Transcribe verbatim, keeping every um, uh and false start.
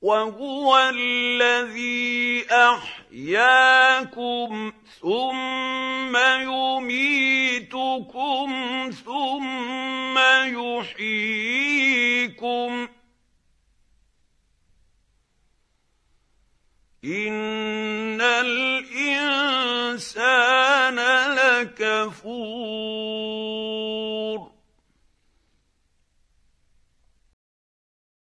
وهو الذي أحياكم ثم يميتكم ثم يحييكم إن الإنسان لكفور